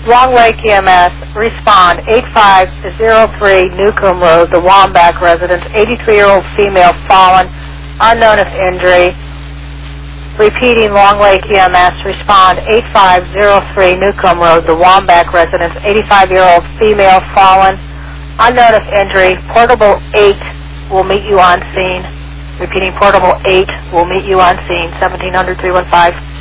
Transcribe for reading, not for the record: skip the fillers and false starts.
Long Lake EMS, respond 8503 Newcomb Road, the Wambach residence, 83-year-old female fallen, unknown of injury. Repeating, Long Lake EMS, respond 8503 Newcomb Road, the Wambach residence, 85-year-old female fallen, unknown of injury. Portable 8 will meet you on scene. Repeating, Portable 8 will meet you on scene, 1700-315.